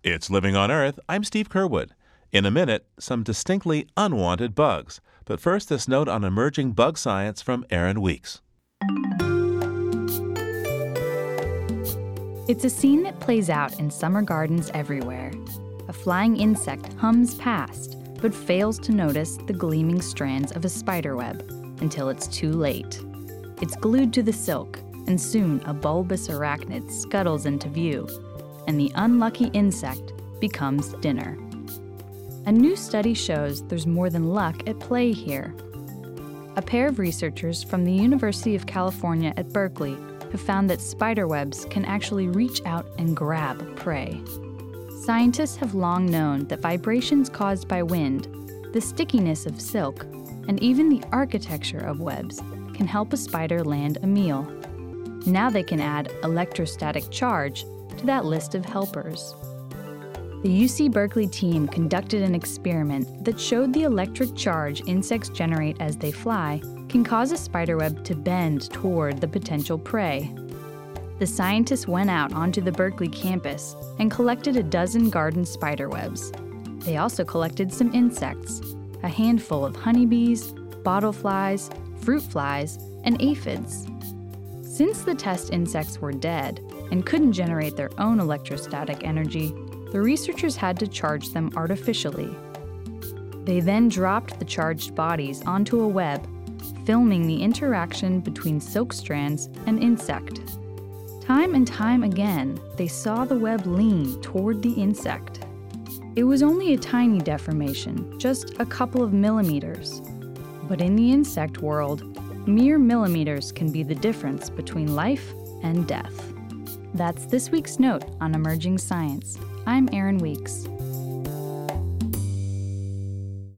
It's Living on Earth. I'm Steve Curwood. In a minute, some distinctly unwanted bugs. But first, this note on emerging bug science from Erin Weeks. It's a scene that plays out in summer gardens everywhere. A flying insect hums past, but fails to notice the gleaming strands of a spiderweb until it's too late. It's glued to the silk, and soon a bulbous arachnid scuttles into view, and the unlucky insect becomes dinner. A new study shows there's more than luck at play here. A pair of researchers from the University of California at Berkeley have found that spiderwebs can actually reach out and grab prey. Scientists have long known that vibrations caused by wind, the stickiness of silk, and even the architecture of webs can help a spider land a meal. Now they can add electrostatic charge to that list of helpers. The UC Berkeley team conducted an experiment that showed the electric charge insects generate as they fly can cause a spiderweb to bend toward the potential prey. The scientists went out onto the Berkeley campus and collected a dozen garden spiderwebs. They also collected some insects, a handful of honeybees, bottleflies, fruit flies, and aphids. Since the test insects were dead and couldn't generate their own electrostatic energy, the researchers had to charge them artificially. They then dropped the charged bodies onto a web, filming the interaction between silk strands and insect. Time and time again, they saw the web lean toward the insect. It was only a tiny deformation, just a couple of millimeters. But in the insect world, mere millimeters can be the difference between life and death. That's this week's note on emerging science. I'm Erin Weeks.